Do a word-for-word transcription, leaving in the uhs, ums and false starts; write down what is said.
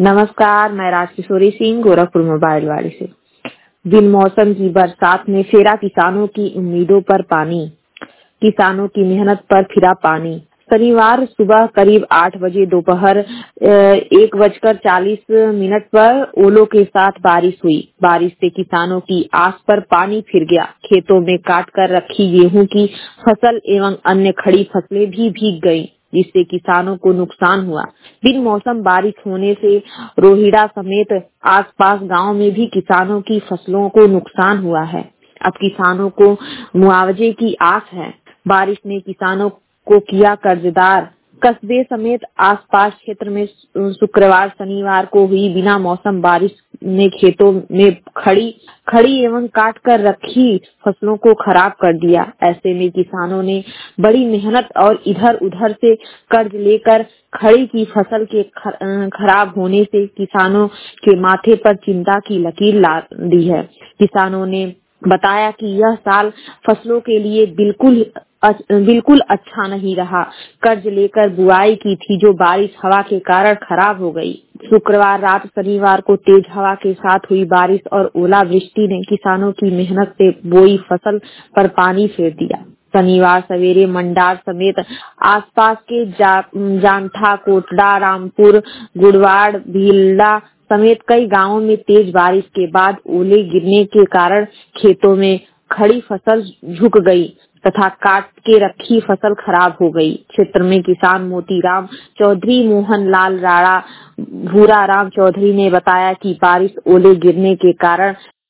नमस्कार, मैं राजकिशोरी सिंह गोरखपुर मोबाइल वाड़ी से। बिन मौसम की बरसात में फेरा किसानों की उम्मीदों पर पानी, किसानों की मेहनत पर फिरा पानी। शनिवार सुबह करीब आठ बजे दोपहर एक बजकर चालीस मिनट पर ओलों के साथ बारिश हुई। बारिश से किसानों की आस पर पानी फिर गया। खेतों में काट कर रखी गेहूं की फसल एवं अन्य खड़ी फसलें भी भीग गईं, जिससे किसानों को नुकसान हुआ। बिन मौसम बारिश होने से रोहिड़ा समेत आसपास गांव में भी किसानों की फसलों को नुकसान हुआ है। अब किसानों को मुआवजे की आस है। बारिश ने किसानों को किया कर्जदार। कस्बे समेत आसपास क्षेत्र में शुक्रवार शनिवार को हुई बिना मौसम बारिश ने खेतों में खड़ी खड़ी एवं काट कर रखी फसलों को खराब कर दिया। ऐसे में किसानों ने बड़ी मेहनत और इधर उधर से कर्ज लेकर खड़ी की फसल के खराब होने से किसानों के माथे पर चिंता की लकीर ला दी है। किसानों ने बताया कि यह साल फसलों के लिए बिल्कुल बिल्कुल अच्छा नहीं रहा। कर्ज लेकर बुआई की थी जो बारिश हवा के कारण खराब हो गई। शुक्रवार रात शनिवार को तेज हवा के साथ हुई बारिश और ओलावृष्टि ने किसानों की मेहनत से बोई फसल पर पानी फेर दिया। शनिवार सवेरे मंडार समेत आसपास के जा, जानठा, कोटड़ा, रामपुर, गुड़वाड़, भीलड़ा समेत कई गांवों में तेज बारिश के बाद ओले गिरने के कारण खेतों में खड़ी फसल झुक गई तथा काट के रखी फसल खराब हो गई। क्षेत्र में किसान मोतीराम चौधरी, मोहन लाल राणा, भूरा राम चौधरी ने बताया कि बारिश ओले गिरने के कारण